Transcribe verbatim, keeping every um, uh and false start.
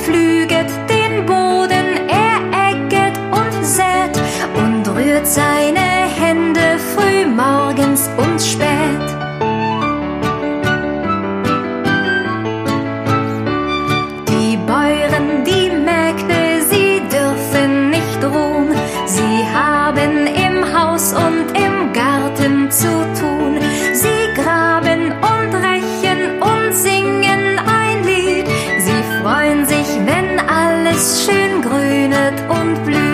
pflüget den Boden, er äcket und sät und rührt seine Hände früh morgens und spät. Die Bäuerin, die Mägde, sie dürfen nicht ruhen, sie haben im Haus und im Garten zu tun. Sie graben und rechen und singen ein Lied, sie freuen sich, wenn alles schön grünet und blüht.